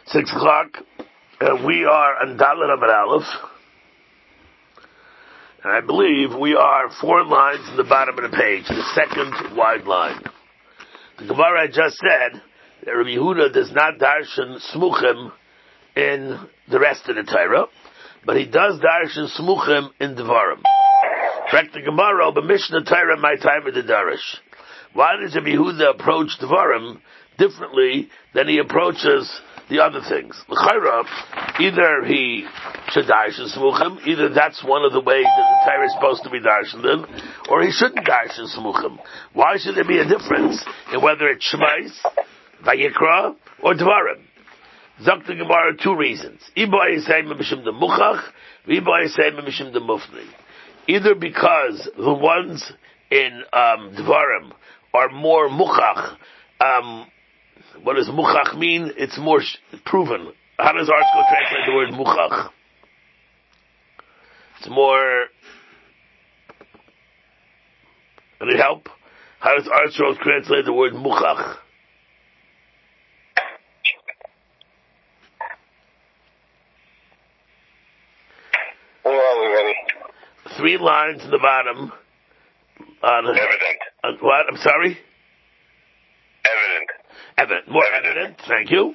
6 o'clock. We are on Dalet Amud Aleph. And I believe we are 4 lines in the bottom of the page, the second wide line. The Gemara just said that Rabbi Yehuda does not darshan smuchim in the rest of the Torah, but he does darshan smuchim in Devarim. Correct the Gemara, but Mishnah Torah my time of the Darish. Why does Rabbi Yehuda approach Devarim differently than he approaches the other things? L'chaira, either he should darshan smuchim, either that's one of the ways that the Torah is supposed to be darshan in, or he shouldn't darshan smuchim. Why should there be a difference in whether it's Shemais, Vayikra, or Dvarim? Zok the Gemara 2 reasons. Either because the ones in Dvarim are more muchach. What does muchach mean? It's more proven. How does ArtScroll translate the word muchach? It's more... Can it help? How does ArtScroll translate the word muchach? Where are we ready? 3 lines in the bottom. Evident. What? I'm sorry? Evident. More evident. Thank you.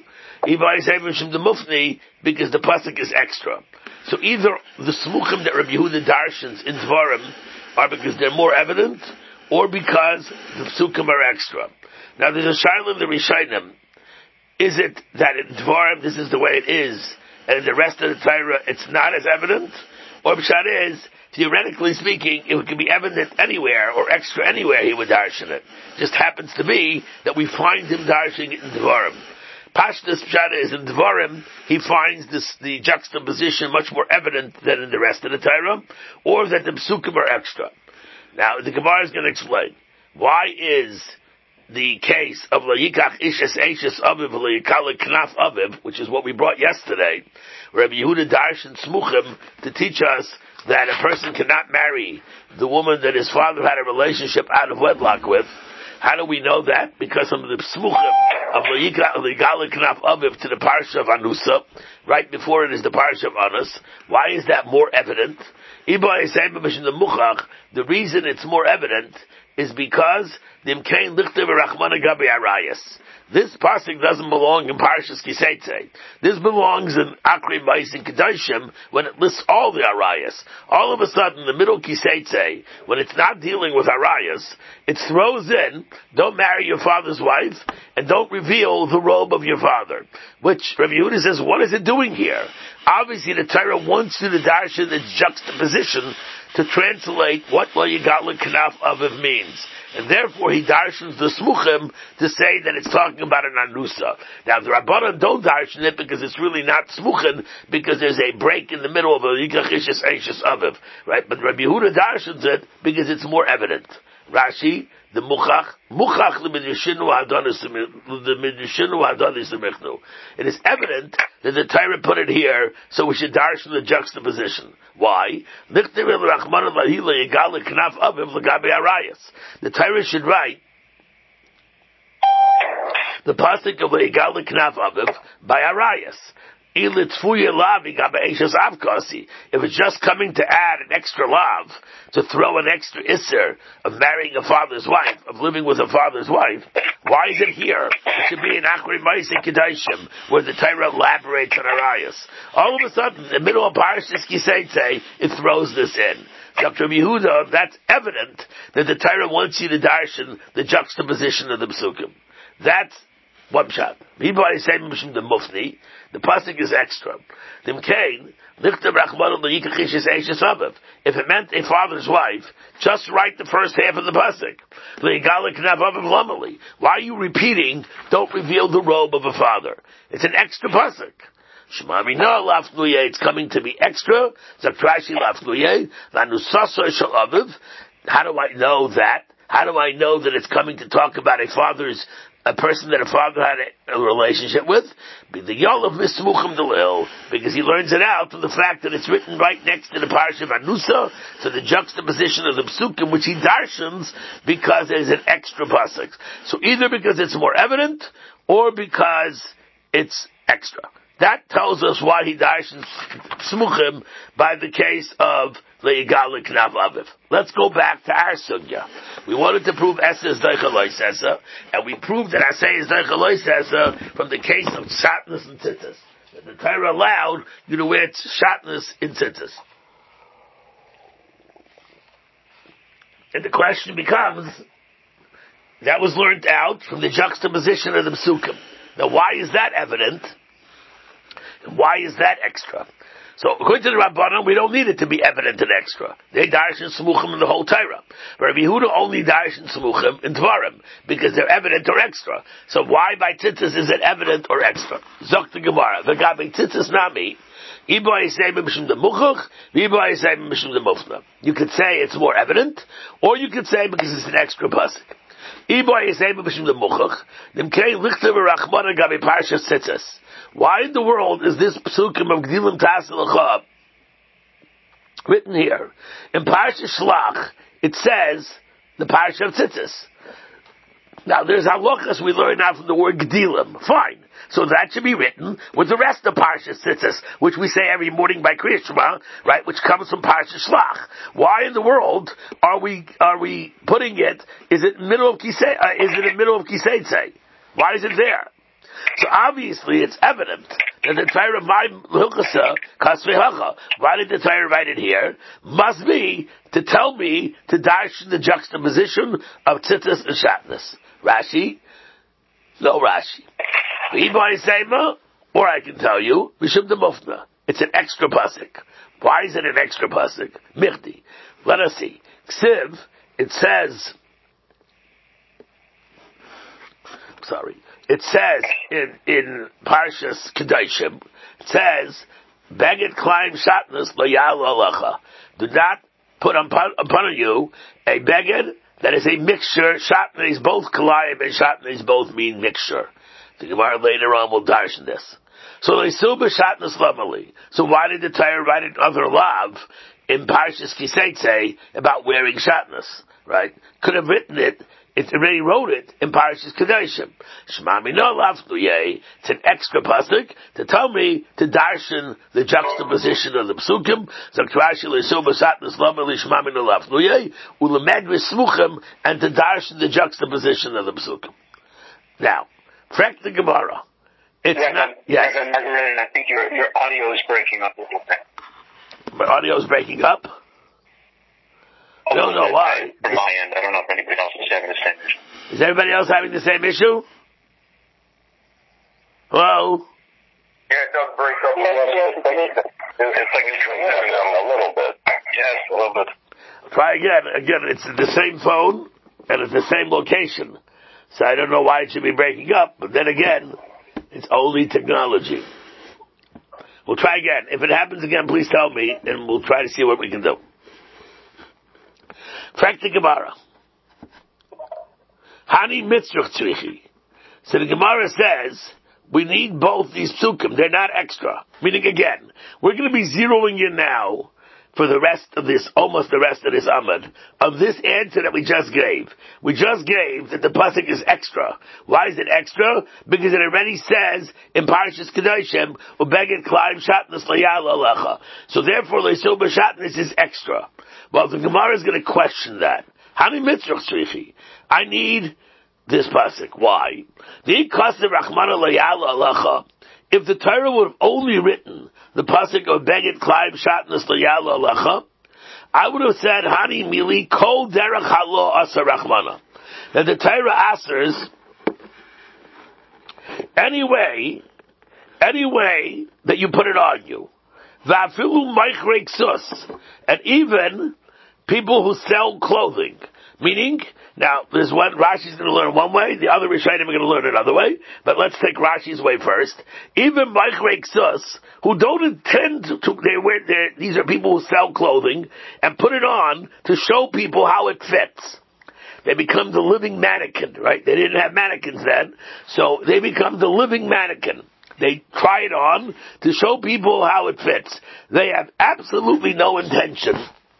Because the pasuk is extra. So either the smuchim that Rabbi Yehuda darshans in Dvarim are because they're more evident, or because the psukim are extra. Now there's a shaila in the Rishonim. Is it that in Dvarim this is the way it is, and in the rest of the Torah it's not as evident? Or Pshat is, theoretically speaking, it could be evident anywhere, or extra anywhere he would darshan it. Just happens to be that we find him darshan it in Dvarim. Pashtas Pshat is, in Dvarim, he finds the juxtaposition much more evident than in the rest of the Torah, or that the psukim are extra. Now, the Gemara is going to explain. Why is the case of Layikach Ishes Eishes Aviv Layikala Knaf Aviv, which is what we brought yesterday, Rabbi Yehuda darshan smuchim to teach us that a person cannot marry the woman that his father had a relationship out of wedlock with. How do we know that? Because of the smuchim of Layikala Knaf Aviv to the parsha of Anusa, right before it is the parsha of Anus. Why is that more evident? The reason it's more evident is because this pasuk doesn't belong in Parshas Kiseitze. This belongs in Akri Mais and Kedoshim when it lists all the arayas. All of a sudden, the middle Kiseitze, when it's not dealing with arayas, it throws in, don't marry your father's wife, and don't reveal the robe of your father. Which, Rabbi Yehuda says, what is it doing here? Obviously, the Torah wants you to darshan its juxtaposition to translate what Layigal Knaf Aviv means. And therefore he darshans the smuchim to say that it's talking about an anusa. Now the Rabbanan don't darshan it because it's really not smuchim, because there's a break in the middle of a Yikach Ishes Eishes Aviv. Right? But Rabbi Yehuda darshans it because it's more evident. Rashi, the muchach l'midyashinu hadanis l'michnu. It is evident that the Torah put it here, so we should darshan the juxtaposition. Why? The Torah should write the pasuk of Le'egal Knaf Aviv by arayas. If it's just coming to add an extra lav, to throw an extra isser of marrying a father's wife, of living with a father's wife, why is it here? It should be in Akri Mais and Kedoshim, where the Torah elaborates on arayas. All of a sudden, in the middle of Parashas Kiseitze, it throws this in. Dr. Yehuda, that's evident that the Torah wants you to darshan the juxtaposition of the psukim. That's one shot. The pasuk is extra. If it meant a father's wife, just write the first half of the pasuk. Why are you repeating, don't reveal the robe of a father? It's an extra pasuk. It's coming to be extra. How do I know that? How do I know that it's coming to talk about a person that a father had a relationship with? The Yolav Mismuchim Delil, because he learns it out from the fact that it's written right next to the Parsha of Anusa, so the juxtaposition of the Psukim, which he darshans, because there's an extra pasuk. So either because it's more evident, or because it's extra. That tells us why he darshens smuchim by the case of leigal knaf aviv. Let's go back to our sugya. We wanted to prove esa is daicha loisesa, and we proved that asa is daicha loisesa from the case of shatnus and tzitzis. The Torah allowed you to wear shatnus in tzitzis. And the question becomes, that was learned out from the juxtaposition of the Psukim. Now why is that evident? And why is that extra? So according to the Rabbanan, we don't need it to be evident and extra. They darshan smuchim in the whole Torah. But Rabbi Yehuda only darshan smuchim in Dvarim, because they're evident or extra. So why by tzitzis is it evident or extra? Zok the Gemara, v'gabe tzitzis nami, you could say it's more evident, or you could say because it's an extra pasuk. Why in the world is this psukim of Gdilim Tasel written here? In Parsha Shlach, it says the Parsha of Tzitzis. Now, there's halachas we learn now from the word Gdilim. Fine. So that should be written with the rest of Parsha Tzitzis, which we say every morning by Kriya Shema, right, which comes from Parsha Shlach. Why in the world are we putting it, is it in the middle of Kiseitse? Why is it there? So obviously it's evident that the Torah, why did the Torah write it here? Must be to tell me to darshan the juxtaposition of tzitzis and shatnus. Rashi? No Rashi. Or I can tell you, Mishum de Mufna. It's an extra pasuk. Why is it an extra pasuk? Michti. Let us see. Ksiv, it says, it says in Parshas Kedoshim, it says, Beged Klaim Shatnus Loyal Alacha. Do not put upon you a beged that is a mixture. Shatnus, both Kalayim and Shatnus both mean mixture. The Gemara later on will darshan this. So they still be Shatnus Lamali. So why did the Torah write another lav in Parshas Kiseitse about wearing Shatnus? Right? Could have written it. It already wrote it in Parashas Kedoshim. Shmami no lafnuyeh. It's an extra pasuk to tell me to darshan the juxtaposition of the psukim. Zakrashi le'sul b'satnus lameli shmami no lafnuyeh ulemed v'smuchim, and to darshan the juxtaposition of the psukim. Now, frek the Gemara. It's not. Yes. I think your audio is breaking up a little bit. My audio is breaking up. I don't know why. From my end, I don't know if anybody else is having the same issue. Is everybody else having the same issue? Hello? Yeah, it does break up. It's like it's coming down a little bit. Yes, a little bit. Try again. Again, it's the same phone, and it's the same location. So I don't know why it should be breaking up, but then again, it's only technology. We'll try again. If it happens again, please tell me, and we'll try to see what we can do. Frag the Gemara. Hani mitzvah tzrichi. So the Gemara says, we need both these psukim. They're not extra. Meaning again, we're going to be zeroing in now for the rest of this, almost the rest of this Amud, of this answer that we just gave. We just gave that the pasuk is extra. Why is it extra? Because it already says in Parashas Kedoshim, Ubeged Klaim Shatnus Layal Alecha. So therefore, Leisul B'Shatnus is extra. Well, the Gemara is going to question that. Hani mitzvah tzrichi. I need this pasuk. Why? If the Torah would have only written the pasuk of Beged Klaim Shatnus Layal Alecha, I would have said Hani Mili Kol Derech Halo Asa Rachmana. That the Torah answers any way that you put it on you. And even people who sell clothing. Meaning, now, there's one, Rashi's going to learn one way, the other Rishonim are going to learn another way, but let's take Rashi's way first. Even Michrei Ksus, who don't intend to, these are people who sell clothing, and put it on to show people how it fits. They become the living mannequin, right? They didn't have mannequins then, so they become the living mannequin. They try it on to show people how it fits. They have absolutely no intention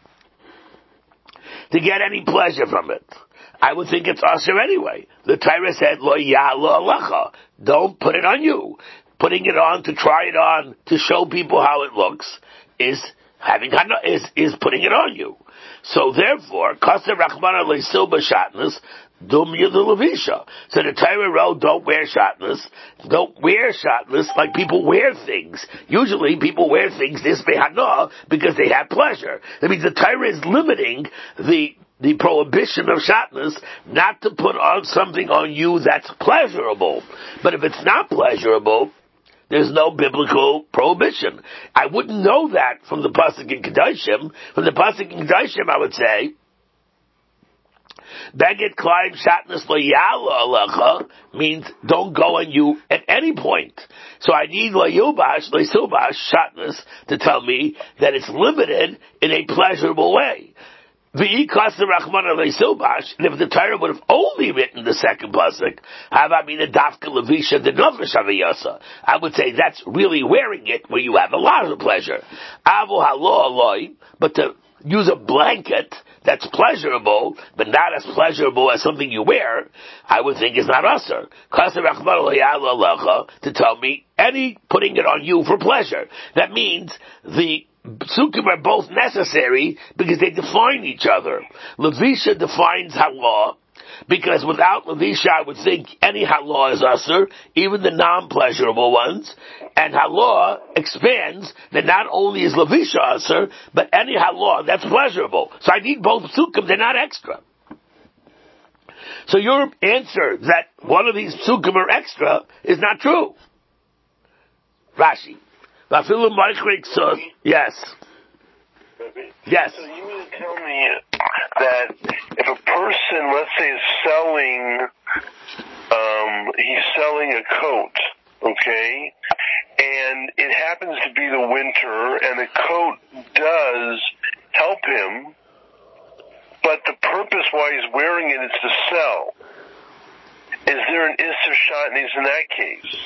to get any pleasure from it. I would think it's usher anyway. The Torah said, Lo ya lo alecha. Don't put it on you. putting it on to try it on to show people how it looks is putting it on you. So therefore, Kasa Rachmana Leisil B'Shatnus, Dum Yudulavisha. So the Torah wrote, don't wear shatnus. Don't wear shatnus like people wear things. Usually people wear things this behana because they have pleasure. That means the Torah is limiting the prohibition of shatnus not to put on something on you that's pleasurable. But if it's not pleasurable, there's no biblical prohibition. I wouldn't know that from the Pasuk in Kedoshim. From the Pasuk in Kedoshim, I would say, Beged Klaim Shatnus Lo Ya'ala Alecha means don't go on you at any point. So I need Lo Yubash, Lo Silbash, Shatnus to tell me that it's limited in a pleasurable way. And if the Torah would have only written the second pasuk, I would say that's really wearing it where you have a lot of pleasure. But to use a blanket that's pleasurable, but not as pleasurable as something you wear, I would think is not usher. To tell me any putting it on you for pleasure. That means the Psukim are both necessary because they define each other. Levisha defines Halah, because without Levisha I would think any Halah is Asur, even the non-pleasurable ones, and Halah expands that not only is Levisha Asur, but any Halah that's pleasurable. So I need both Psukim, they're not extra. So your answer that one of these Psukim are extra is not true. Rashi. Yes. Yes. So you mean to tell me that if a person, let's say, is selling, he's selling a coat, okay, and it happens to be the winter, and the coat does help him, but the purpose why he's wearing it is to sell. Is there an Isser Shatnez in that case?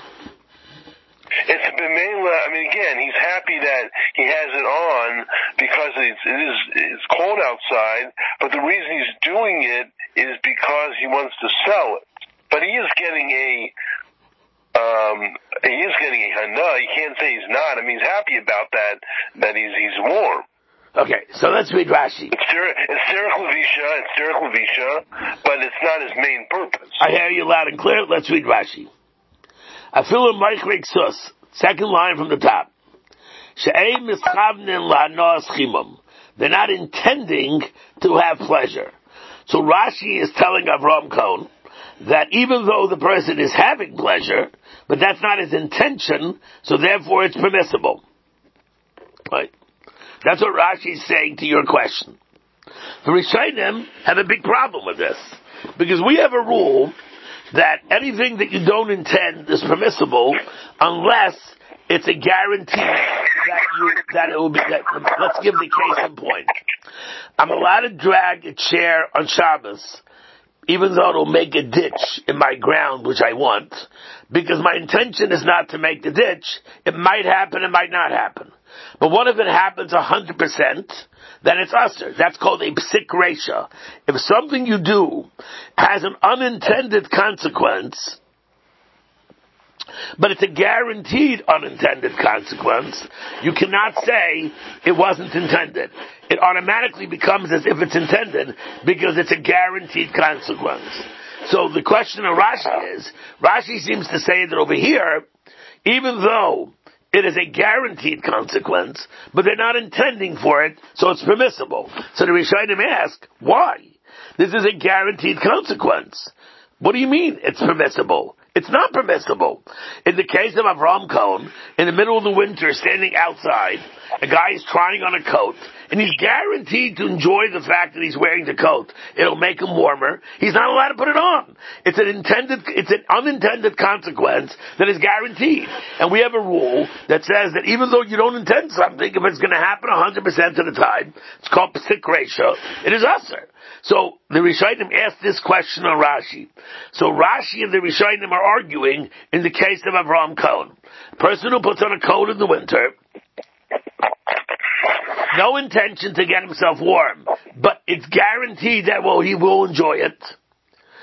It's b'meila. I mean, again, he's happy that he has it on because it's cold outside. But the reason he's doing it is because he wants to sell it. But he is getting a hana. You can't say he's not. I mean, he's happy about that he's warm. Okay, so let's read Rashi. It's derech levisha, but it's not his main purpose. I hear you loud and clear. Let's read Rashi. Afilu Maichrik Sus, second line from the top. She'ei mischavnin la'anoas chimum. They're not intending to have pleasure. So Rashi is telling Avraham Cohen that even though the person is having pleasure, but that's not his intention, so therefore it's permissible. Right? That's what Rashi is saying to your question. The Rishonim have a big problem with this, because we have a rule that anything that you don't intend is permissible unless it's a guarantee that it will be. Let's give the case in point. I'm allowed to drag a chair on Shabbos, even though it'll make a ditch in my ground, which I want, because my intention is not to make the ditch. It might happen, it might not happen. But what if it happens 100%? Then it's usher. That's called a psik reisha. If something you do has an unintended consequence, but it's a guaranteed unintended consequence, you cannot say it wasn't intended. It automatically becomes as if it's intended because it's a guaranteed consequence. So the question of Rashi is, Rashi seems to say that over here, even though it is a guaranteed consequence, but they're not intending for it, so it's permissible. So the Rishonim ask, why? This is a guaranteed consequence. What do you mean it's permissible? It's not permissible. In the case of Avraham Cohen, in the middle of the winter, standing outside, a guy is trying on a coat, and he's guaranteed to enjoy the fact that he's wearing the coat. It'll make him warmer. He's not allowed to put it on. It's an unintended consequence that is guaranteed. And we have a rule that says that even though you don't intend something, if it's going to happen 100% of the time, it's called psik reisha, it is usher. So the Rishonim asked this question on Rashi. So Rashi and the Rishonim are arguing in the case of Avraham Cohen. A person who puts on a coat in the winter, no intention to get himself warm, but it's guaranteed that he will enjoy it.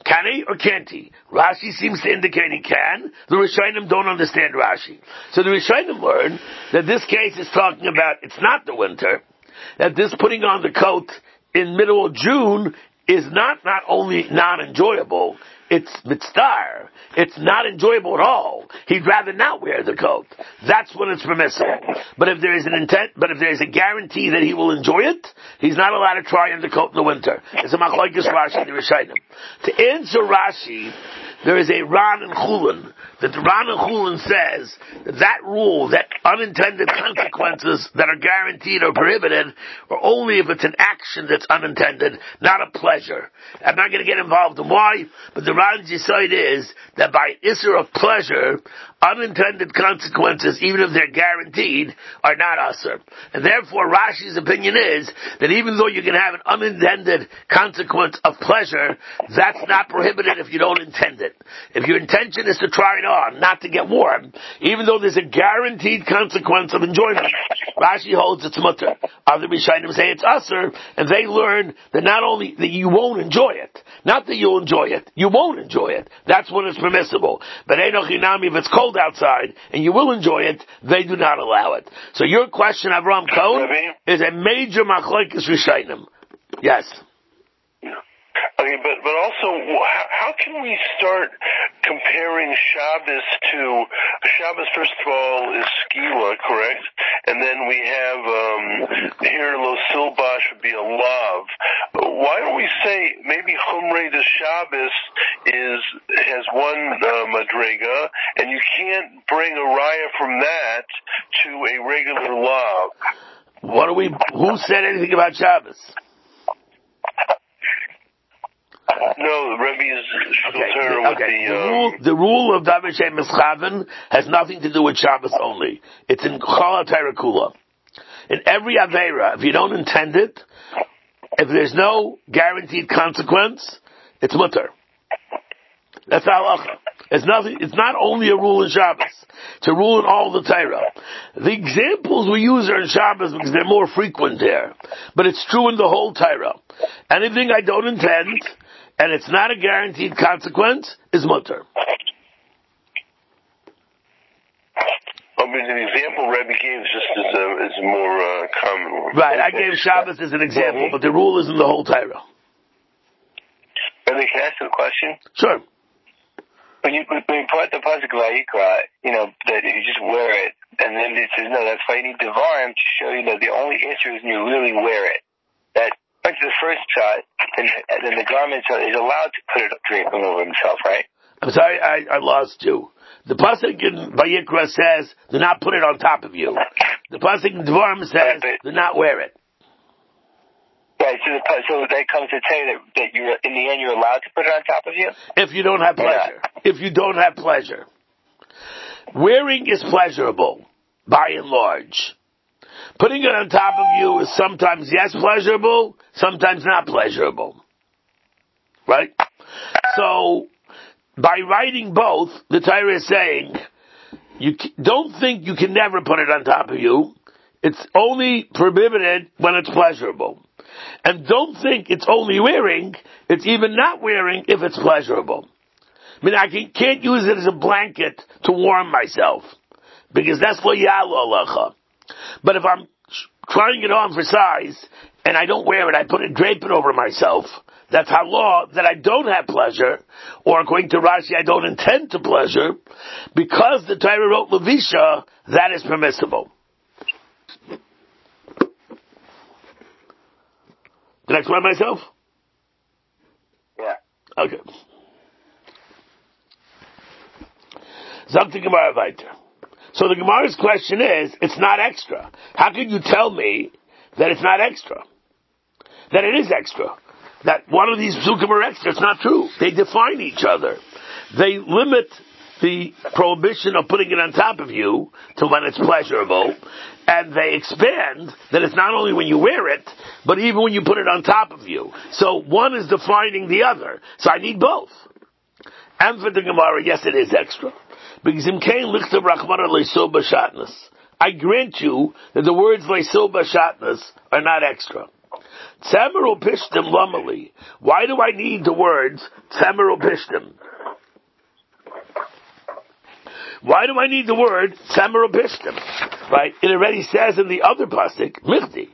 Can he or can't he? Rashi seems to indicate he can. The Rishonim don't understand Rashi. So the Rishonim learn that this case is talking about, it's not the winter, that this putting on the coat in middle of June is not only non-enjoyable, it's mitzvah. It's not enjoyable at all. He'd rather not wear the coat. That's when it's permissible. But if there is a guarantee that he will enjoy it, he's not allowed to try on the coat in the winter. It's a machlokes Rashi and the Rishonim. To answer Rashi, there is a Ran and Chulin. That the Ran and Chulin says that rule, that unintended consequences that are guaranteed or prohibited, are only if it's an action that's unintended, not a pleasure. I'm not going to get involved in why, but the Ran's side is that by issur of pleasure, unintended consequences, even if they're guaranteed, are not usur. And therefore Rashi's opinion is that even though you can have an unintended consequence of pleasure, that's not prohibited if you don't intend it. If your intention is to try it on, not to get warm, even though there's a guaranteed consequence of enjoyment, Rashi holds it's mutter. Other Rishonim say it's usur, and they learn that not only that you won't enjoy it, not that you'll enjoy it, you won't enjoy it. That's when it's permissible. But Enoch Hinami, if it's cold outside and you will enjoy it, they do not allow it. So your question, Avram Cohen, is a major machlokes Rishonim. Yes. Okay, but also, how can we start comparing Shabbos to Shabbos? First of all, is skila, correct? And then we have here lo silbash would be a lav. Why don't we say maybe Chumrei de Shabbos has one madrega, and you can't bring a raya from that to a regular lav? Who said anything about Shabbos? No, Rebbe's the rule of David Shem Mischaven has nothing to do with Shabbos only. It's in Chol HaTorah Kula. In every Aveira, if you don't intend it, if there's no guaranteed consequence, it's mutter. That's halacha. It's not only a rule in Shabbos. It's a rule in all the Torah. The examples we use are in Shabbos because they're more frequent there. But it's true in the whole Torah. Anything I don't intend, and it's not a guaranteed consequence, is mutter. The example Rebbe gave is a more common one. Right, I gave Shabbos as an example, but the rule is in the whole Torah. Rebbe, can I ask you a question? Sure. When you put the pasuk Vayikra, that you just wear it, and then it says, no, that's why you need Devarim to show you that the only issue is when you really wear it. That went to the first shot, and then the garment is allowed to put it draping over himself, right? I'm sorry, I lost you. The pasuk in Vayikra says, do not put it on top of you. The pasuk in Devarim says, do not wear it. Right, so that comes to tell you that you're, in the end, you're allowed to put it on top of you? If you don't have pleasure. If you don't have pleasure. Wearing is pleasurable, by and large. Putting it on top of you is sometimes yes pleasurable, sometimes not pleasurable. Right? So, by writing both, the Torah is saying, you don't think you can never put it on top of you. It's only prohibited when it's pleasurable. And don't think it's only wearing, it's even not wearing if it's pleasurable. I mean, I can't use it as a blanket to warm myself, because that's lo yalu alacha. But if I'm trying it on for size, and I don't wear it, drape it over myself, that's halaw, that I don't have pleasure, or according to Rashi, I don't intend to pleasure, because the Torah wrote levisha, that is permissible. Did I explain myself? Yeah. Okay. Something Gemara weiter. So the Gemara's question is, it's not extra. How can you tell me that it's not extra? That it is extra. That one of these psukim are extra. It's not true. They define each other. They limit the prohibition of putting it on top of you to when it's pleasurable, and they expand that it's not only when you wear it, but even when you put it on top of you. So one is defining the other. So I need both. And for the Gemara, yes, it is extra. Because in Kain lichtav rachmana leisil b'shatnus. I grant you that the words leisil b'shatnus are not extra. Tzemer upishtim lamali. Why do I need the words tzemer upishtim? Why do I need the word tzemer upishtim? Right? It already says in the other pasuk, michti.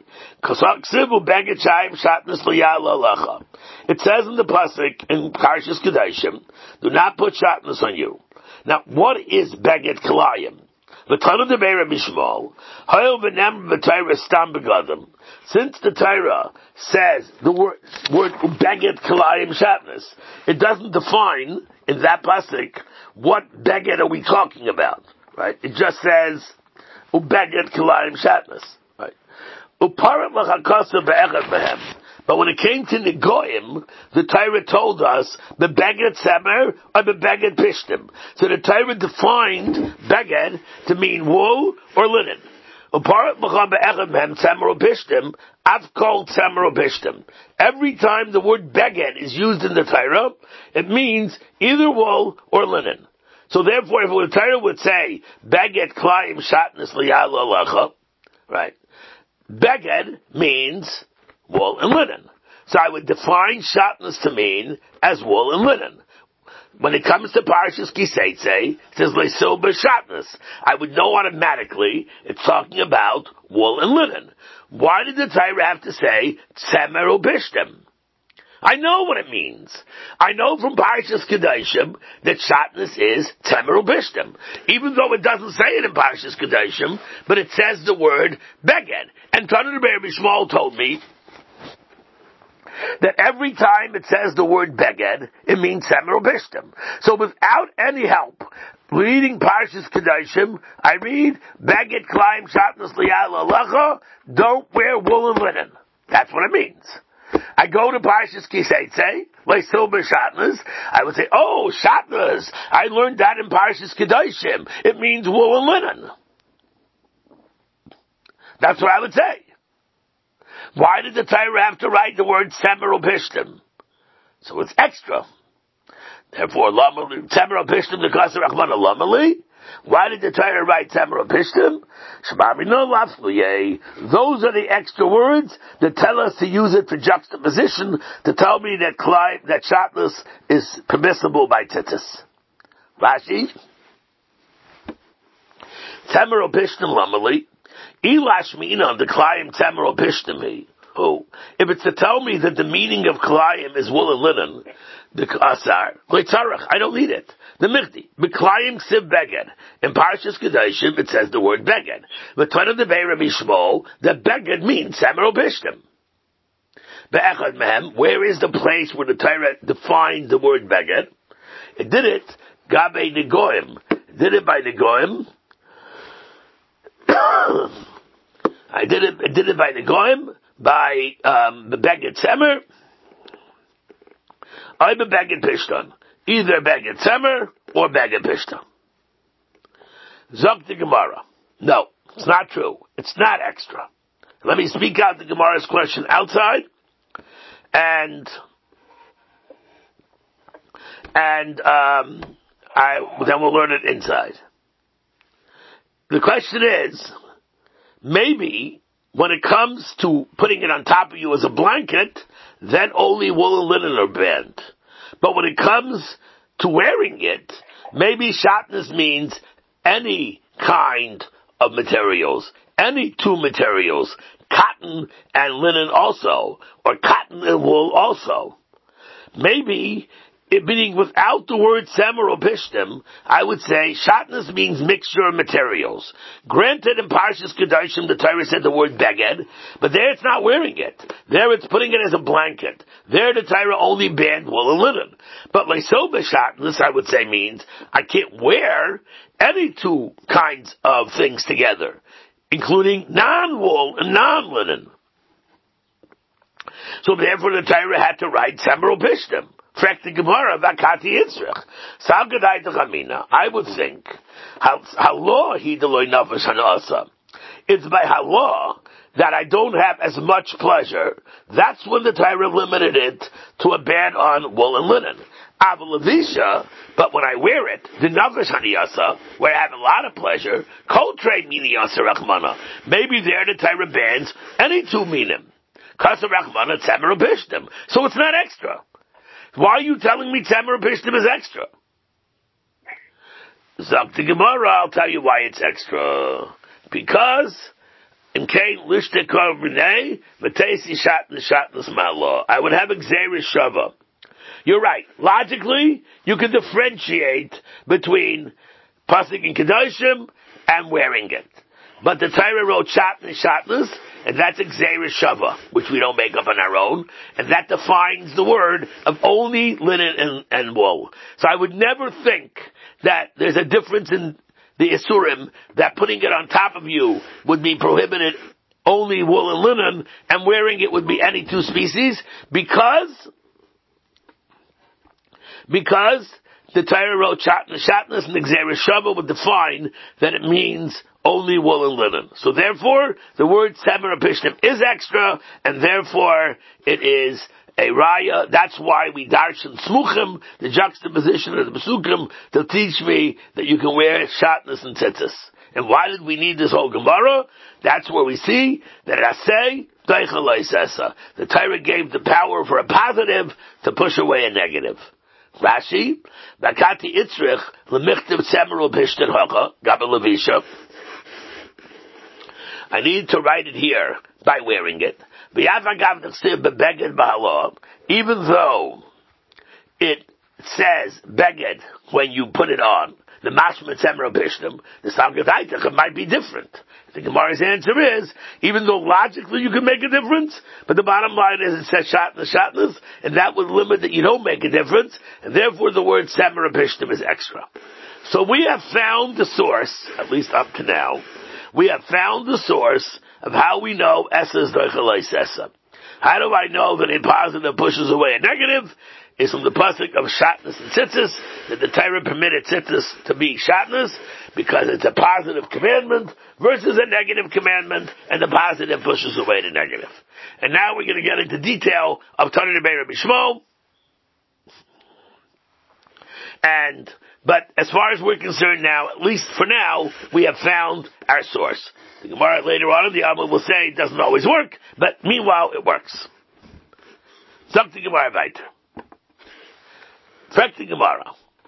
It says in the pasuk in Parshas Kedoshim, do not put shatnus on you. Now, what is beged kalayim? Since the Torah says the word beged kalayim shatnus, it doesn't define in that pasuk what beged are we talking about, right? It just says beged kalayim shatnus, right? But when it came to Negoim, the Torah told us the beged semer or the beged pishtim. So the Torah defined beged to mean wool or linen. Every time the word beged is used in the Torah, it means either wool or linen. So therefore, if the Torah would say beged klayim shatnus liyal alecha, right? Beged means wool and linen. So I would define shatnus to mean as wool and linen. When it comes to Parshas Kiseitze, it says leisil b'shatnus. I would know automatically it's talking about wool and linen. Why did the Torah have to say tzemer ubishtim? I know what it means. I know from Parshas Kedoshim that shatnus is tzemer ubishtim. Even though it doesn't say it in Parshas Kedoshim, but it says the word beged. And Tanu Rebbe Shmuel told me that every time it says the word beged, it means tzemer ubishtim. So without any help, reading Parshas Kedoshim, I read beged klayim shatnus liyal alecha, don't wear wool and linen. That's what it means. I go to Parshas Kiseitze, leisil b'shatnus, I would say, oh, shatnus, I learned that in Parshas Kedoshim. It means wool and linen. That's what I would say. Why did the Torah have to write the word tzemer upishtim? So it's extra. Therefore, tzemer upishtim dekasa rachmana lamali. Why did the Torah write tzemer upishtim? Those are the extra words that tell us to use it for juxtaposition to tell me that shatnus is permissible by tzitzis. Rashi, tzemer upishtim lamali. Ilash minan the klayim tzemer upishtim. Oh, if it's to tell me that the meaning of klayim is wool and linen, the asar, I don't need it. The michti, b'klayim ksiv beged. In Parshas Kedoshim, it says the word beged. V'tana devei Rabbi Shmuel, that beged means tzemer upishtim. Be'echad mehem, where is the place where the Torah defined the word beged? It did it, gabe negoim. It did it by negoim. I did it by negoim, by the beged tzemer, I be beged pishton. Either beged tzemer or beged pishton. Zok the Gemara. No, it's not true. It's not extra. Let me speak out the Gemara's question outside, and then we'll learn it inside. The question is, maybe when it comes to putting it on top of you as a blanket, then only wool and linen are banned. But when it comes to wearing it, maybe shatnus means any kind of materials, any two materials, cotton and linen also, or cotton and wool also. Maybe, meaning without the word tzemer upishtim, I would say shatnus means mixture of materials. Granted, in Parshas Kedoshim, the Torah said the word beged, but there it's not wearing it. There it's putting it as a blanket. There the Torah only banned wool and linen. But leisil b'shatnus, I would say, means I can't wear any two kinds of things together, including non-wool and non-linen. So therefore the Torah had to write tzemer upishtim. I would think, it's by halaw that I don't have as much pleasure. That's when the Torah limited it to a ban on wool and linen. But when I wear it, the nafesh haniyasa, where I have a lot of pleasure, kol trade miniyasa rachmana. Maybe there the Torah bans any two minim. Kasa Rachmana Tzemer Pishtim. So it's not extra. Why are you telling me Tzemer Pishtim is extra? Zakti Gemara, I'll tell you why it's extra. Because in Kain Lishtekov Renei, Matesi Shatnas Malo. I would have a Xeris Shava. You're right. Logically, you can differentiate between Pasuk and Kedoshim and wearing it. But the Torah wrote Shatnas, and that's a Xeris Shava, which we don't make up on our own, and that defines the word of only linen and wool. So I would never think that there's a difference in the Isurim, that putting it on top of you would be prohibited only wool and linen, and wearing it would be any two species, because the Torah wrote Shatnas and the Xeris Shava would define that it means only wool and linen. So therefore, the word Tzemer Pishtim is extra, and therefore it is a raya. That's why we darshan smuchim, the juxtaposition of the pesukim, to teach me that you can wear Shatnas and tzitzis. And why did we need this whole Gemara? That's where we see that Asay, the Torah gave the power for a positive to push away a negative. Rashi, Bakati Itzrich, Lemichtiv Tzemer Pishtim Haka, Gabel Levisha. I need to write it here by wearing it. Even though it says beged when you put it on, the mashma tzemer pishtim, the Salgadaitach might be different. The Gemara's answer is, even though logically you can make a difference, but the bottom line is it says shatnas, and that would limit that you don't make a difference, and therefore the word tzemer pishtim is extra. So we have found the source, at least up to now, we have found the source of how we know Esa is Doichalei Sesa. How do I know that a positive pushes away a negative? Is from the pasuk of Shatnas and Tzitzis, that the Torah permitted Tzitzis to be Shatnas, because it's a positive commandment versus a negative commandment, and the positive pushes away the negative. And now we're going to get into detail of Tana Debei Rabbi Shmuel. But as far as we're concerned now, at least for now, we have found our source. The Gemara later on in the Amud will say it doesn't always work, but meanwhile it works. Zok the Gemara weiter. Frag the Gemara.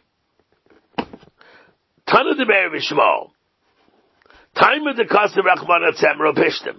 Tana Debei Rabbi Shmuel. Time of the Kasa Rachmana Tzemer Pishtim.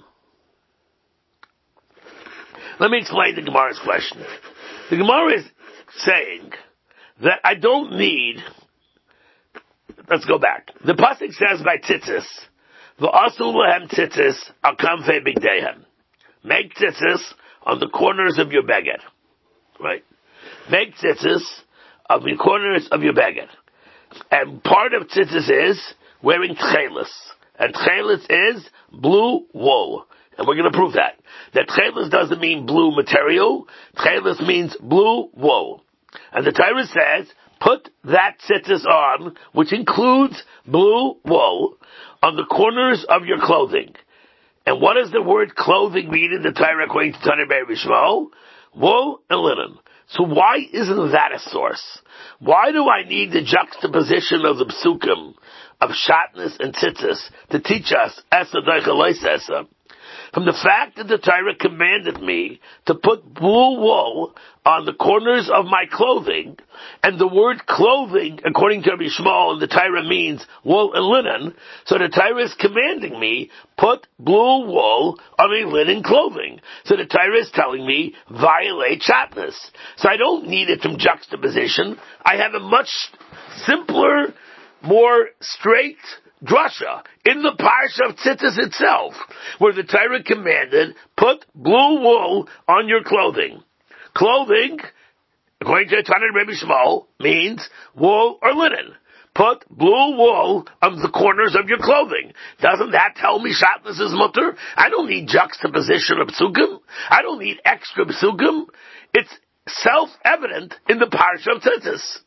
Let me explain the Gemara's question. The Gemara is saying that I don't need. Let's go back. The pasuk says by tzitzis, v'asu lehem tzitzis al kamfei bigdeihem. Make tzitzis on the corners of your beged. Right? Make tzitzis of the corners of your beged. And part of tzitzis is wearing tchelis. And tchelis is blue wool. And we're going to prove that. That tchelis doesn't mean blue material. Tchelis means blue wool. And the Torah says, put that tzitzis on, which includes blue wool, on the corners of your clothing. And what does the word clothing mean in the Torah according to Tana Debei Rabbi Shmuel? Wool and linen. So why isn't that a source? Why do I need the juxtaposition of the psukim of Shatnas and Tzitzis to teach us Esa Doichalei Sesa? From the fact that the Torah commanded me to put blue wool on the corners of my clothing, and the word clothing, according to Rabbi Shmuel, in the Torah means wool and linen, so the Torah is commanding me, put blue wool on a linen clothing. So the Torah is telling me, violate Shatnas. So I don't need it from juxtaposition. I have a much simpler, more straight drasha in the parsha of Tzitzis itself, where the Torah commanded, put blue wool on your clothing. Clothing, according to Tana Debei Rabbi Shmuel, means wool or linen. Put blue wool on the corners of your clothing. Doesn't that tell me Shatnas is mutter? I don't need juxtaposition of psukim. I don't need extra psukim. It's self-evident in the parsha of Tzitzis.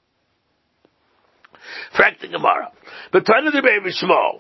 Frag the Gemara. But Tana Debei Rabbi Shmuel.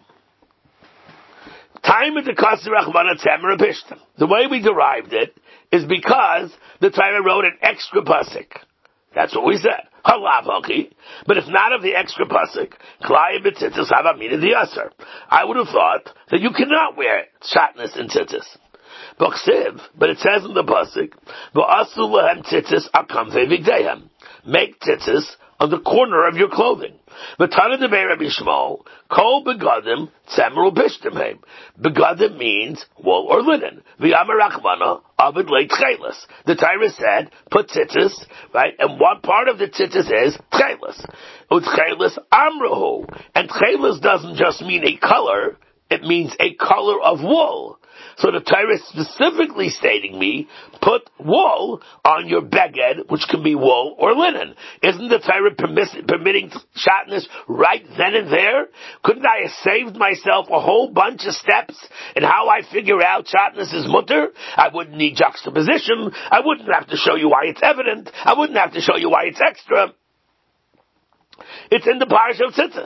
Time of the Kasa Rachmana Tzemer Pishtim. The way we derived it is because the Torah wrote an extra pasuk. That's what we said. Halav hoki. But if not of the extra pasuk, Klaya b'tzitzis havamina diaser. I would have thought that you cannot wear Shatnas and tzitzis. But it says in the pasuk, "V'asu lahem tzitzis akamvei v'gdeihem." Make tzitzis on the corner of your clothing. V'tana devei Rabbi Shmuel, kol begadim tzemru bishtimheim. Begadim means wool or linen. V'yamar Rachmana avid lei tchelis. The Torah said, put tzitzis, right? And one part of the tzitzis is tchelis. Utchelis amruhu. And tchelis doesn't just mean a color, it means a color of wool. So the Torah is specifically stating me, put wool on your beged, which can be wool or linen. Isn't the Torah permitting shatnez right then and there? Couldn't I have saved myself a whole bunch of steps in how I figure out shatnez is mutter? I wouldn't need juxtaposition. I wouldn't have to show you why it's evident. I wouldn't have to show you why it's extra. It's in the Parasha of Tzitzis.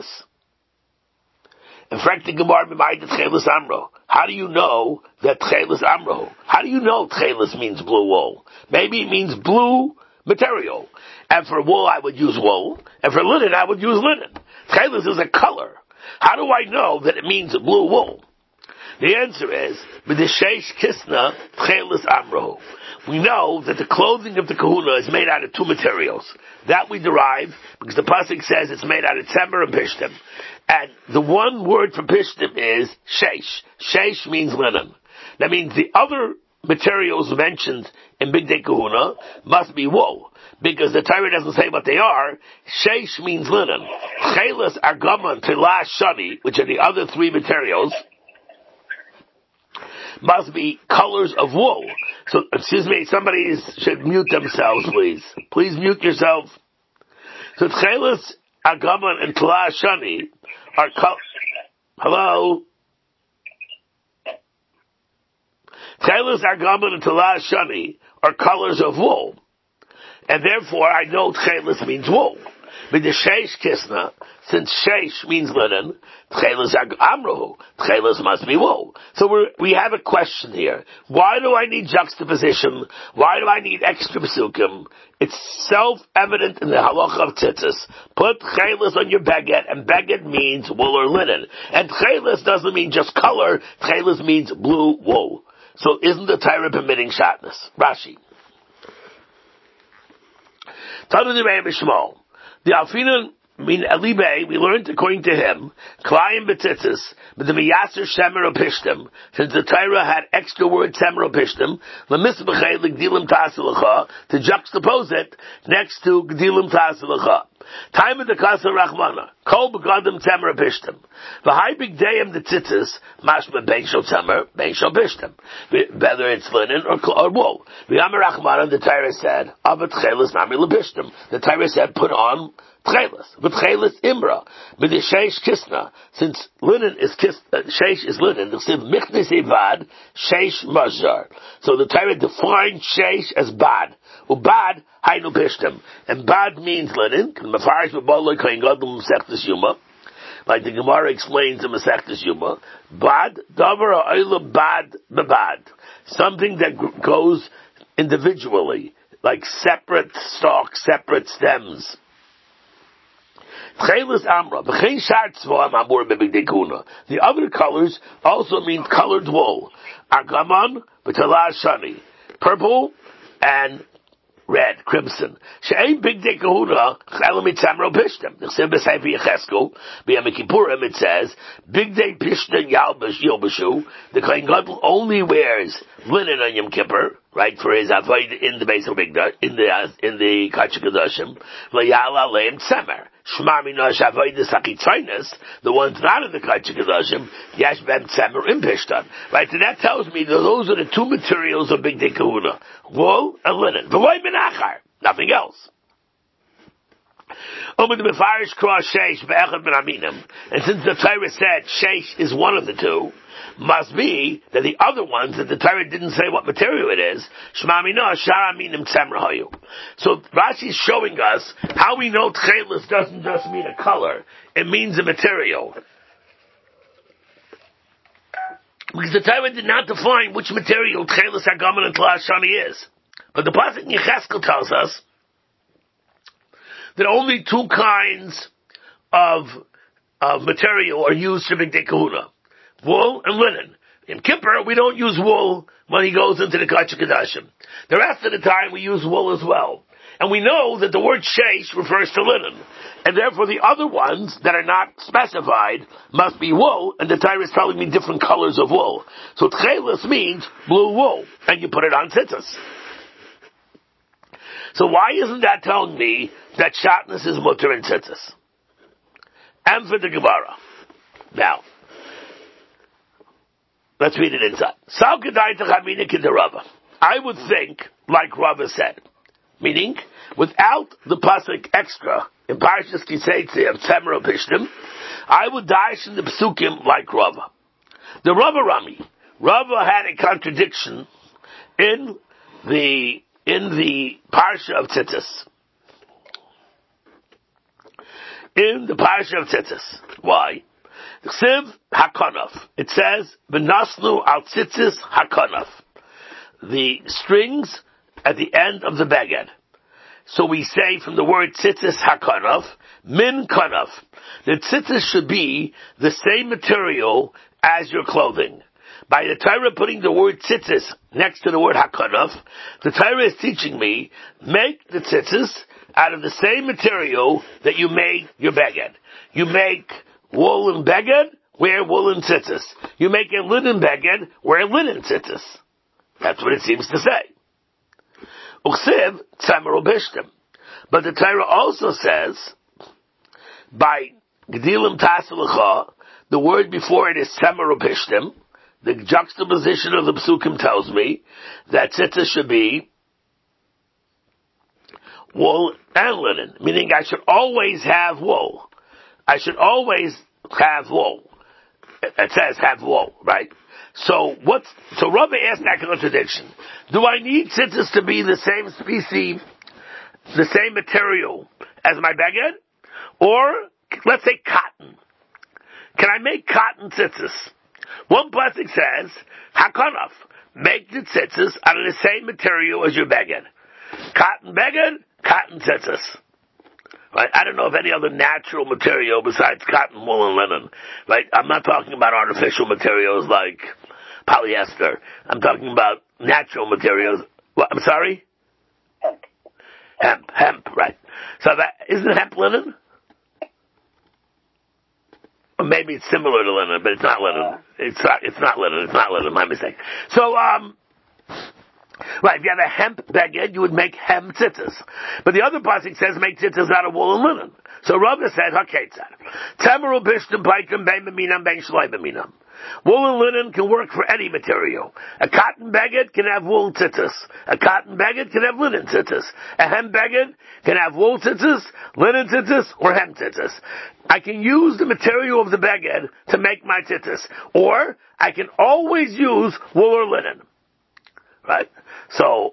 In fact, the Gemara b'mayit tchelis amro. How do you know that tchelis amro? How do you know tchelis means blue wool? Maybe it means blue material. And for wool, I would use wool. And for linen, I would use linen. Tchelis is a color. How do I know that it means blue wool? The answer is, b'desheish kisna tchelis amro. We know that the clothing of the kahuna is made out of two materials. That we derive because the pasuk says it's made out of tzemer and pishtim. And the one word for pishtim is sheish. Sheish means linen. That means the other materials mentioned in Bigdei Kahuna must be wool. Because the Torah doesn't say what they are. Sheish means linen. Chelas, argaman, telah, shani, which are the other three materials, must be colors of wool. So, excuse me, somebody should mute themselves, please. Please mute yourself. So, Tchelis, Agaman, and Telah Shani are hello? Tchelis, Agaman, and Telah Shani are colors of wool. And therefore, I know Tchelis means wool. But the Sheish Kisna, since Sheish means linen, Tchelis Amruhu, Tchelis must be wool. So we have a question here. Why do I need juxtaposition? Why do I need extra psukim? It's self-evident in the halacha of tzitzis. Put Tchelis on your beged, and beged means wool or linen. And Tchelis doesn't mean just color, Tchelis means blue wool. So isn't the Torah permitting shatnez? Rashi. Tanu Rebbe Shmuel. The Alfina mean Elibe, we learned according to him, Klayim B'tzitzis, but the Miyaser Shemer Pishtim, since the Torah had extra word Shemer Pishtim, L'misbechei L'gdilim Taselacha, to juxtapose it next to Gdilim Taselacha. Time of the Kasa Rachmana, Kol Begadim Shemer Pishtim. V'hai Bigdayim the Tzitzis, Mashma Ben Shal Shemer, Ben Shal Pishtim. Whether it's linen or wool. V'yamar Rachmana, the Torah said, Avat Chelis Nami L'Pishtim. The Torah said, put on Tchelis, but Tchelis Imra, but the Sheish Kisna, since linen is Sheish is linen, the Siv Michnes Evad, Sheish Mazar. So the Torah defined Sheish as Bad. Ubad, Hainu Pishtim. And Bad means linen, like the Gemara explains in Masechtas Yuma, Bad, Davar Ha'olam Bad Bebad. Something that goes individually, like separate stalks, separate stems. The other colors also mean colored wool. Agaman, B'talah Shani. Purple and red, crimson. She'ein Bigdei Kahuna, Chelamit Samro Pishtim. The Sim B'Sefer Yecheskel, B'Yom Kippurim, it says, Bigdei Pishtim Yalbashu, the Kohen Gadol only wears linen on Yom Kippur, right, for his avoid in the base of Bigdei, in the Kachik Kedoshim, L'Yala Leim Tzemer. Shema Minosh Avoidus HaChitzonus, the ones not in the Kachik Kedoshim, Yesh Bem Tzemer in Pishtan. Right, and that tells me that those are the two materials of Bigdei Kahuna. Wool and linen. V'loy Menachar. Nothing else. And since the Torah said Sheish is one of the two, must be that the other ones that the Torah didn't say what material it is. Shema Mino Shara Minim Tzemer Hayu. So Rashi is showing us how we know Tchelis doesn't just mean a color; it means a material. Because the Torah did not define which material Tchelis Hagaman and Telah Shani is. But the pasuk in Yecheskel tells us that only two kinds of material are used for Bigdei Kahuna: wool and linen. In Kippur, we don't use wool when he goes into the Kodesh Kodashim. The rest of the time, we use wool as well. And we know that the word sheish refers to linen. And therefore the other ones that are not specified must be wool, and the Torah is telling me different colors of wool. So tchelis means blue wool, and you put it on tzitzis. So why isn't that telling me that shatnez is mutter in tzitzis? And for the Gemara. Now, let's read it inside. I would think, like Rava said, meaning, without the pasuk extra in Parshas Kiseitze of Tzemer Bishtim, I would dash in the psukim like Rava. The Rava Rami. Rava had a contradiction in the Parsha of Tzitzis. In the Parsha of Tzitzis. Why? Siv Hakanaf. It says, V'nasnu al Tzitzis Hakanaf. The strings at the end of the beged. So we say from the word tzitzis hakanaf, min kanaf. The tzitzis should be the same material as your clothing. By the Torah putting the word tzitzis next to the word hakanaf, the Torah is teaching me, make the tzitzis out of the same material that you made your beged. You make woolen beged, wear woolen tzitzis. You make a linen beged, wear linen tzitzis. That's what it seems to say. Uchsiv tzemer ubishtim. But the Torah also says, by gdilim taselecha, the word before it is tzemer ubishtim. The juxtaposition of the psukim tells me that tzitzis should be wool and linen, meaning I should always have wool. I should always have wool. It says have wool, right? So Rava asked that contradiction. Do I need tzitzis to be the same species, the same material as my beged? Or, let's say cotton. Can I make cotton tzitzis? One pasuk says, hakanaf, make the tzitzis out of the same material as your beged. Cotton beged, cotton tzitzis. Right? I don't know of any other natural material besides cotton, wool, and linen. Right? I'm not talking about artificial materials like polyester. I'm talking about natural materials. What? I'm sorry? Hemp, right. So isn't hemp linen? Or maybe it's similar to linen, but it's not linen. It's not linen, my mistake. So, right, if you have a hemp beged, you would make hemp tzitzis. But the other pasuk says make tzitzis out of wool and linen. So Rava said, haketzad. Tzemer ubishtim paikrim bein b'minam bein shloi b'minam. Wool and linen can work for any material. A cotton beged can have wool tzitzis. A cotton beged can have linen tzitzis. A hemp beged can have wool tzitzis, linen tzitzis, or hemp tzitzis. I can use the material of the beged to make my tzitzis. Or, I can always use wool or linen. Right? So,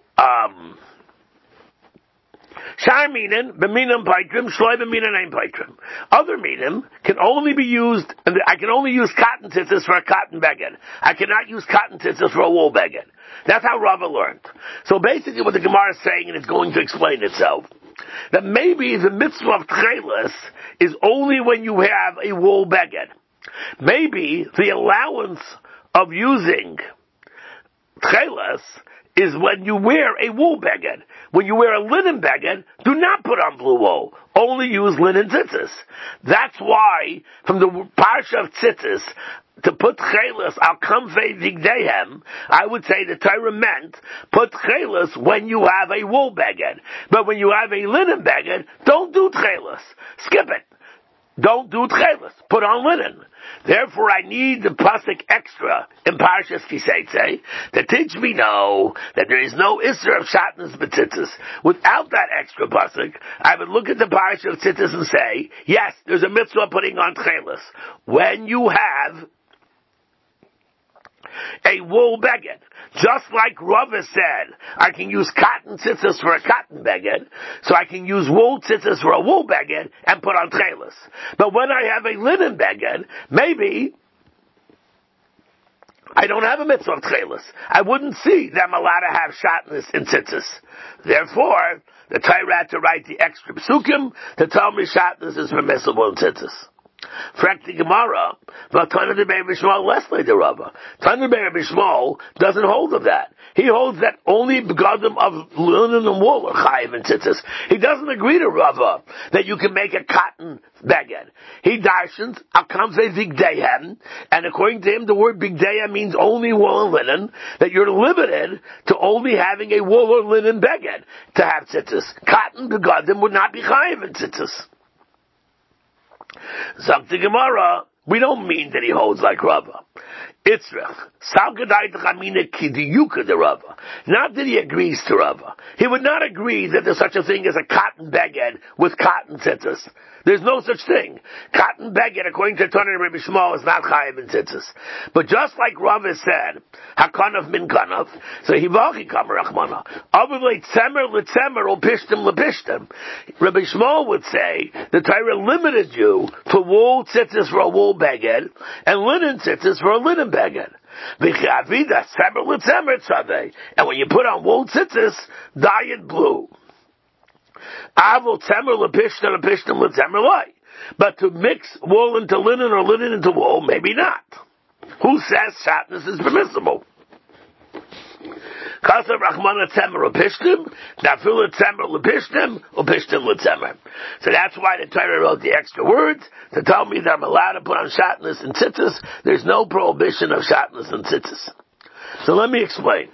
Shar minim, b'minam paitrim, shloi b'minam ein paitrim. Other minim can only be used, and I can only use cotton tzitzis for a cotton beged. I cannot use cotton tzitzis for a wool beged. That's how Rava learned. So basically what the Gemara is saying, and it's going to explain itself, that maybe the mitzvah of tchelis is only when you have a wool beged. Maybe the allowance of using tchelis is when you wear a wool beged. When you wear a linen beged, do not put on blue wool. Only use linen tzitzis. That's why, from the parsha of tzitzis, to put chelis al kamfei digdehem, I would say the Torah meant, put chelis when you have a wool beged. But when you have a linen beged, don't do chelis. Skip it. Don't do tchelis. Put on linen. Therefore, I need the pasuk extra in Parshas Kiseitze to teach me no that there is no isser of shatnez b'tzitzis. Without that extra pasuk, I would look at the Parsha of tzitzis and say, yes, there's a mitzvah putting on tchelis. When you have a wool beged. Just like Rava said, I can use cotton tzitzis for a cotton beged, so I can use wool tzitzis for a wool beged and put on tchelis. But when I have a linen beged, maybe I don't have a mitzvah of tchelis. I wouldn't see that I'm allowed to have shatnez in tzitzis. Therefore, the Torah had to write the extra psukim to tell me shatnez is permissible in tzitzis. Frakti Gemara, but Tana de Be'er Bishmal Leslie de Rava. Tana de Be'er Bishmal doesn't hold of that. He holds that only begodim of linen and wool are chayiv and tzitzis. He doesn't agree to Rava that you can make a cotton beged. He darshans akamze bigdehem, and according to him, the word bigdehem means only wool and linen. That you're limited to only having a wool or linen beged to have tzitzis. Cotton begodim would not be chayiv and tzitzis. Zakti Gemara, we don't mean that he holds like Rava. Itzrach, not that he agrees to Rava. He would not agree that there's such a thing as a cotton beged with cotton tzitzis. There's no such thing. Cotton beged, according to Tana and Rabbi Shmuel, is not chayiv in tzitzis. But just like Rava said, hakanaf min kanaf, so hivachi kamer rachmana. Avulei tzemer letzemer ol pishtim lepishtim. Rabbi Shmuel would say the Torah limited you for wool tzitzis for a wool beged and linen tzitzis for a linen beged. And when you put on wool tzitzis, dye it blue. But to mix wool into linen or linen into wool, maybe not. Who says shatnez is permissible? So that's why the Torah wrote the extra words to tell me that I'm allowed to put on shatnez and tzitzis. There's no prohibition of shatnez and tzitzis. So let me explain.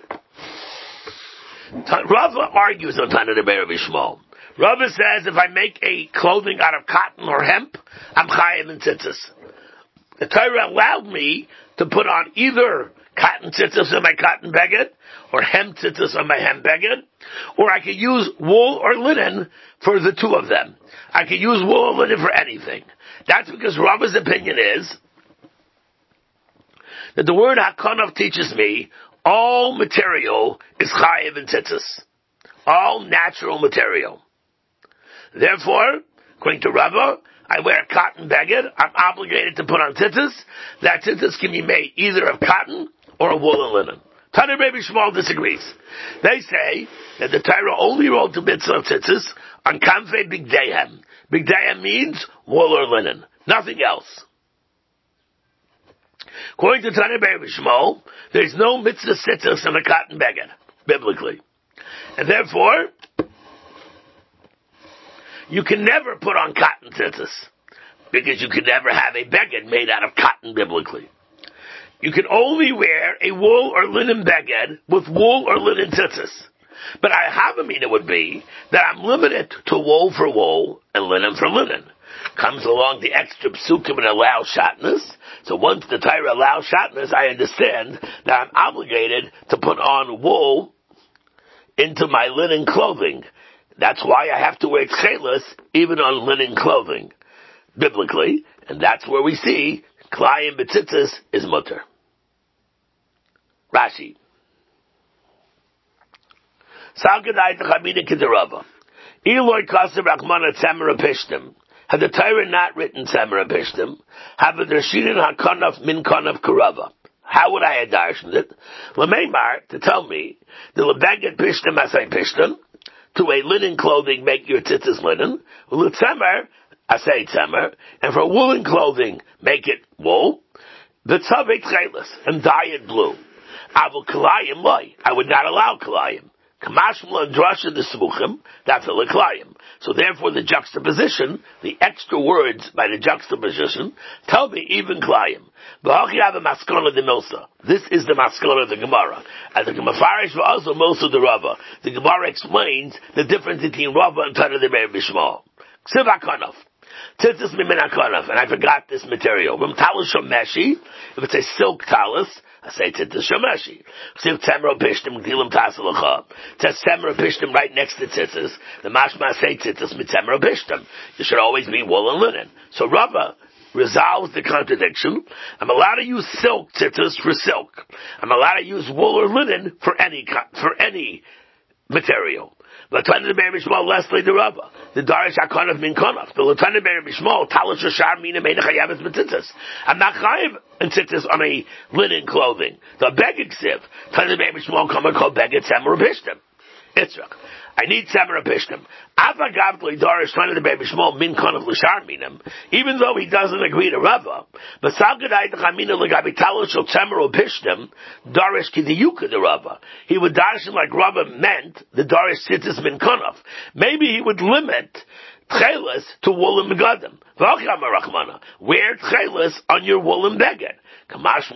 Rava argues on Tana de Be'er Bishmal. Rava says if I make a clothing out of cotton or hemp, I'm chayiv in tzitzis. The Torah allowed me to put on either cotton tzitzis on my cotton beged, or hemp tzitzis on my hemp beged, or I could use wool or linen for the two of them. I could use wool or linen for anything. That's because Rava's opinion is that the word hakanaf teaches me all material is chayiv in tzitzis. All natural material. Therefore, according to Rava, I wear a cotton beged, I'm obligated to put on tzitzis. That tzitzis can be made either of cotton or of wool and linen. Tana Rabbi Shmuel disagrees. They say that the Torah only wrote the mitzvah of tzitzis on kamfei bigdehem. Bigdehem means wool or linen. Nothing else. According to Tana Rabbi Shmuel, there's no mitzvah tzitzis on a cotton beged, biblically. And therefore, you can never put on cotton tzitzis, because you can never have a beged made out of cotton biblically. You can only wear a wool or linen beged with wool or linen tzitzis. But I have a meaning would be that I'm limited to wool for wool and linen for linen. Comes along the extra psukim and allow shatnez. So once the Torah allows shatnez, I understand that I'm obligated to put on wool into my linen clothing. That's why I have to wear tchelas even on linen clothing, biblically, and that's where we see klayim b'tzitzis is mutter. Rashi. Salgadai t'chamina k'derava. Eloi kasev rachmana tzemera pishtim. Had the Torah not written tzemera pishtim, have the Rashidin hakanaf min kanaf karava. How would I have darshened it? L'meimar, to tell me, the lebeged pishtim asay pishtim, to a linen clothing make your tzitzis linen, l'tzemer asay tzemer, and for woolen clothing make it wool, the tzavei tchelis, and dye it blue. Avul kalayim loy, I would not allow kalayim. Kamashmul and drasha the smuchim, that's a leklayim. So therefore the juxtaposition, the extra words by the juxtaposition, tell me even klayim. V'hachi have a maskona de milsa. This is the maskona of the Gemara. As the Gemafarish also milsa de Rava. The Gemara explains the difference between Rava and Tana de Be'er Bishmal. Ksiv hakanaf. Tzitzis mimin hakanaf. And I forgot this material. From talus shomeshi, if it's a silk talus, I say tzitzis shomeshi. Ksiv tzemra pishtim gdilim tasalacha. Tzes tzemra pishtim right next to tzitzis. The mashma say tzitzis mit tzemra pishtim. You should always be wool and linen. So Rava resolves the contradiction. I'm allowed to use silk tzitzis for silk. I'm allowed to use wool or linen for any material. L'tana Be'er Bishmal Leslie the Rava. The Darish HaKanaf Min Kanaf. The L'tana Be'er Bishmal Talus Rashar Mina Meina Chayav B'tzitzis. I'm not chayav in tzitzis on a linen clothing. The Beged Siv. Tana Be'er Bishmal Kamar called Beged Tzemra Pishtim. Itzrak. I need Samara Pishtim. Even though he doesn't agree to Rava, he would darshan like Rava meant the Darish Tzitzis Min Kanaf. Maybe he would limit Tchelis to wool and begadim. Wear Tchelis on your wool and beged. That's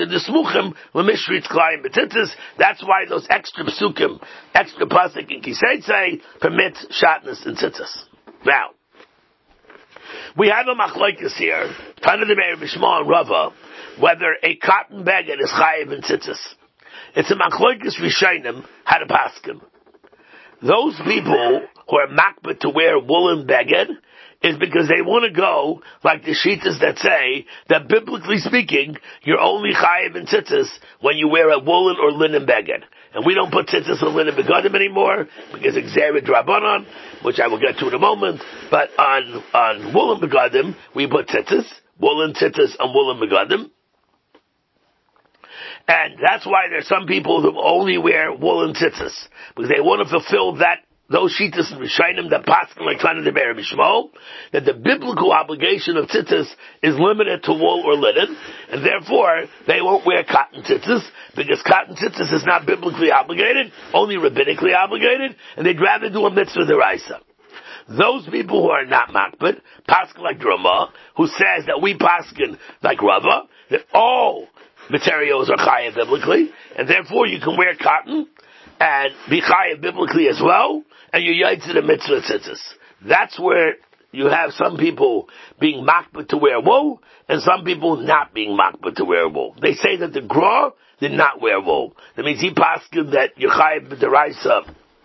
why those extra psukim, extra pasuk in Kisei permit shatness and tzitzis. Now, we have a machlokes here, Tana de Meir Bishma and Rava, whether a cotton beged is chayiv and tzitzis. It's a machlokes Rishonim how to paskin. Those people who are makbet to wear woolen beged is because they want to go like the shitas that say that biblically speaking, you're only chayiv in tzitzis when you wear a woolen or linen beged. And we don't put tzitzis or linen begadim anymore because exerid drabanan, which I will get to in a moment. But on woolen begadim, we put tzitzis, woolen tzitzis and woolen begadim. And that's why there's some people who only wear woolen tzitzis because they want to fulfill those shitas and rishonim that paskin like Tana de Meir Bishmo, that the biblical obligation of tzitzis is limited to wool or linen, and therefore they won't wear cotton tzitzis because cotton tzitzis is not biblically obligated, only rabbinically obligated, and they'd rather do a mitzvah deraisa. Those people who are not makbid, paskin like Rama, who says that we paskin like Rava, that all materials are chayav biblically, and therefore you can wear cotton and be chayav biblically as well, and you yaitz to the mitzvah tzitzis. That's where you have some people being makbet to wear wool, and some people not being makbet to wear wool. They say that the Gra did not wear wool. That means he paskin that you chayav b'deraisa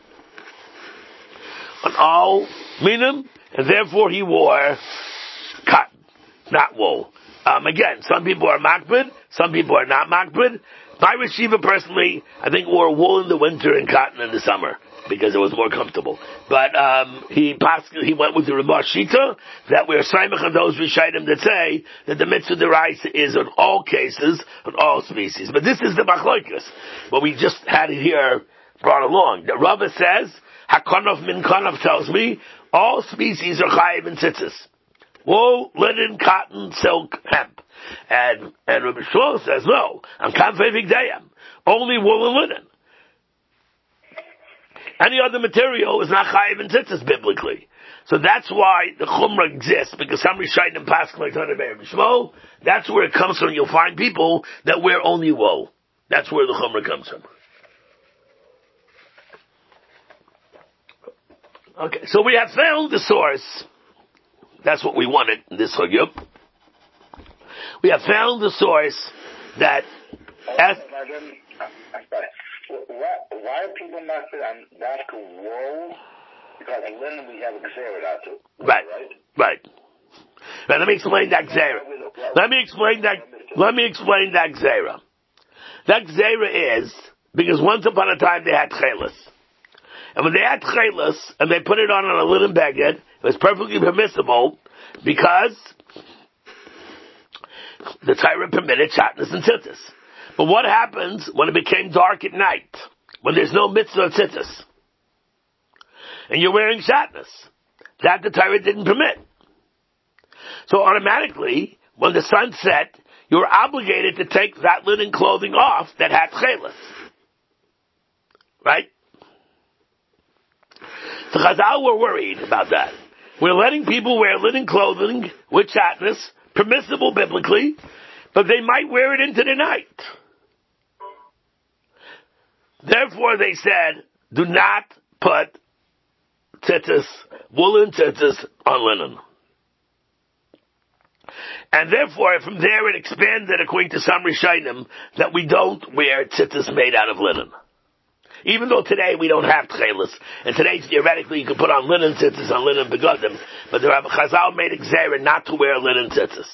on all minim, and therefore he wore cotton, not wool. Again, some people are makbid, some people are not makbid. My Rishiva personally, I think wore wool in the winter and cotton in the summer because it was more comfortable. But he went with the Ramah Shita that we're saimach on those Rishonim that say that the mitzvah deraisa is in all cases, on all species. But this is the machlokes. What we just had it here brought along. The Rava says, Hakanov min kanov tells me, all species are chayiv and tzitzis. Wool, linen, cotton, silk, hemp. And Rabbi Shmuel says, no, I'm kanfei vigdayim. Only wool and linen. Any other material is not chayiv and tzitzis biblically. So that's why the chumrah exists, because some Rishonim paskin like Tana de Meir Bishmo, that's where it comes from. You'll find people that wear only wool. That's where the chumrah comes from. Okay, so we have found the source. That's what we wanted in this Chagiyah. We have found the source that I'm sorry. Why are people not on Dafka wool? Because in linen we have a Xera out too. Right. Now let me explain that Xera. Let me explain that Xera. That Xera is because once upon a time they had Chelis. And when they had Chelis and they put it on a linen beged, it was perfectly permissible because the Torah permitted shatnez and tzitzis. But what happens when it became dark at night? When there's no mitzvah of tzitzis? And you're wearing shatnez. That the Torah didn't permit. So automatically, when the sun set, you were obligated to take that linen clothing off that had chelis. Right? So Chazal were worried about that. We're letting people wear linen clothing with shatnez, permissible biblically, but they might wear it into the night. Therefore, they said, do not put tzitzis, woolen tzitzis on linen. And therefore, from there it expanded, according to some Rishonim, that we don't wear tzitzis made out of linen. Even though today we don't have tchelis, and today theoretically you can put on linen tzitzis on linen begadim, but the Rabbi Chazal made a gzera not to wear linen tzitzis.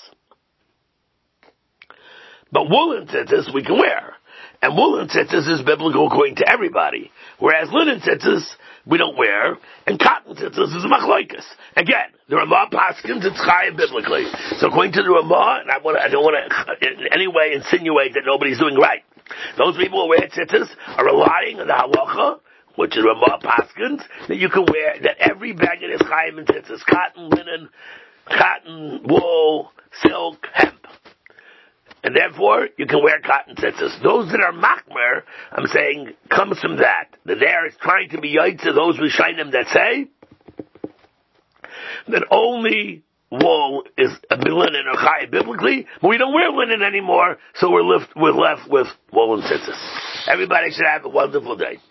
But woolen tzitzis we can wear. And woolen tzitzis is biblical according to everybody. Whereas linen tzitzis we don't wear, and cotton tzitzis is machlokes. Again, the Ramah paskins it's chayav biblically. So according to the Ramah, and I don't want to in any way insinuate that nobody's doing right. Those people who wear tzitzis are relying on the halacha which is Ramah Paskins, that you can wear, that every bagged is chayim and tzitzis, cotton, linen, cotton, wool, silk, hemp. And therefore, you can wear cotton tzitzis. Those that are makmer, I'm saying, comes from that. That they are trying to be yaitz to those Rishonim that say that only wool is a linen or chai biblically, but we don't wear linen anymore, so we're left with wool and tzitzis. Everybody should have a wonderful day.